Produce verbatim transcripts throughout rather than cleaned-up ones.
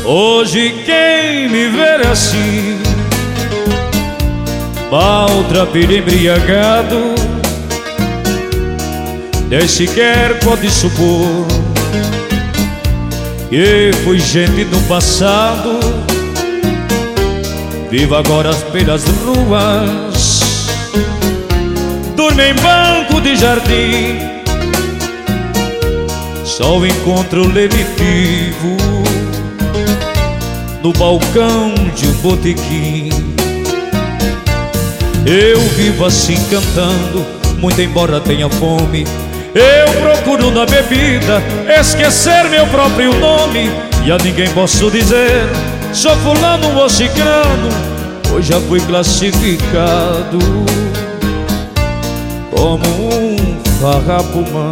Hoje quem me ver assim, maltrapilho embriagado, nem sequer pode supor que fui gente no passado. Vivo agora pelas ruas, durmo em banco de jardim, só encontro lenitivo no balcão de um botequim. Eu vivo assim cantando, muito embora tenha fome. Eu procuro na bebida esquecer meu próprio nome, e a ninguém posso dizer sou fulano ou cicrano, pois já fui classificado como um farrapumã.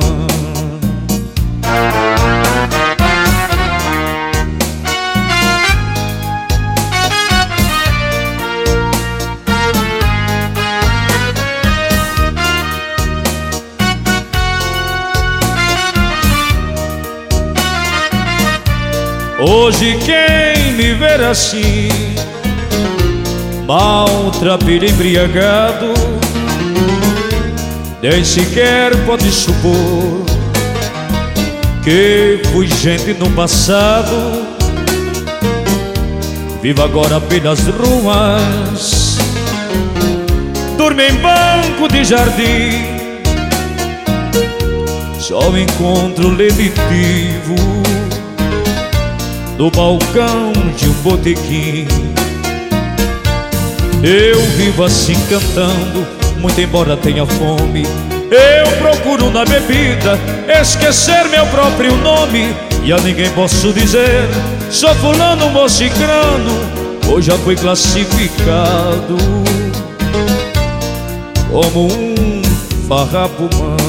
Hoje quem me ver assim, maltrapilho embriagado, nem sequer pode supor que fui gente no passado. Vivo agora pelas ruas, durmo em banco de jardim, só encontro lenitivo no balcão de um botequim. Eu vivo assim cantando, muito embora tenha fome. Eu procuro na bebida esquecer meu próprio nome, e a ninguém posso dizer sou fulano ou cicrano, pois já fui classificado como um farrapumã.